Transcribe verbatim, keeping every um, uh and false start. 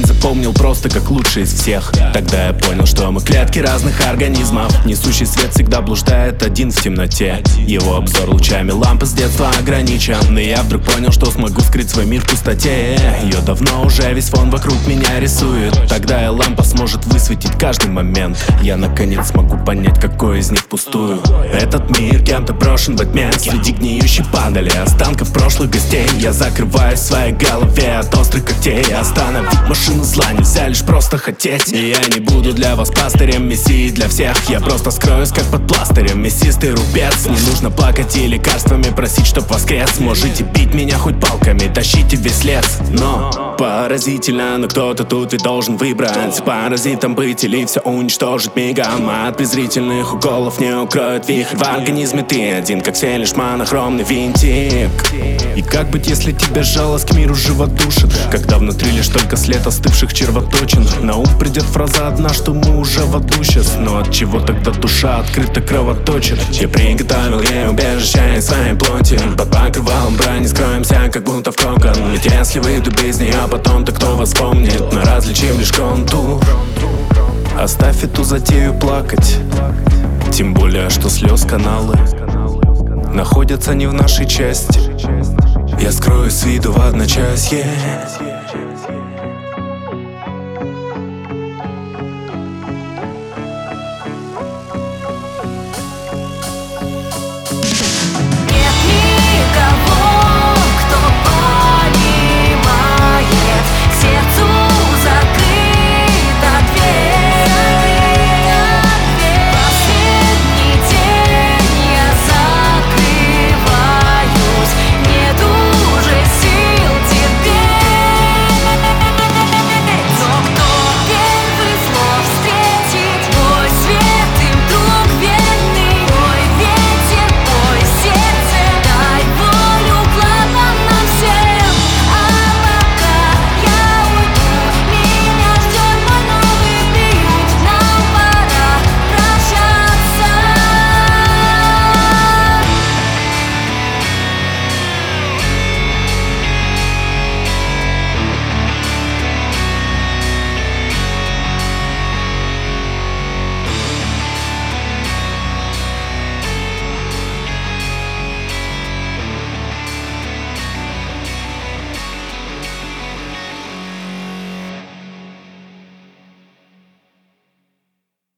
запомнил просто как лучший из всех. Тогда я понял, что мы клетки разных организмов. Несущий свет всегда блуждает один в темноте. Его обзор лучами лампы с детства ограничен. И я вдруг понял, что смогу скрыть свой мир в пустоте. Ее давно уже весь фон вокруг меня рисует. Тогда и лампа сможет высветить каждый момент. Я наконец смогу понять, какой из них пустую. Этот мир кем-то брошен в отмен. Среди гниющей падали останков прошлых гостей. Я закрываюсь в своей голове от острых когтей. Остановить машину зла нельзя лишь просто хотеть. И я не буду для вас пастырем, мессией для всех. Я просто скроюсь как под пластырем, мясистый рубец. Не нужно плакать и лекарствами просить, чтоб воскрес. Можете бить меня хоть палками, тащите весь лес. Но поразительно, но кто-то тут ведь должен выбрать. Паразитом быть или все уничтожить мигом. От презрительных уколов не укроет вихрь. В организме ты один, как все лишь монохромный винтик. И как быть, если тебя жалость к миру живо душит? Когда внутри лишь только след остывших червоточин. На ум придет фраза одна, что мы уже в аду сейчас. Но от чего тогда душа открыто кровоточит? Я приготовил ей убежище из своей плоти. Под покрывалом брони скроемся, как будто в кокон. Ведь если выйду без нее, потом-то кто вас помнит? Мы различим лишь контур. Оставь эту затею плакать. Тем более, что слез каналы находятся не в нашей части. Я скрою с виду в одночасье.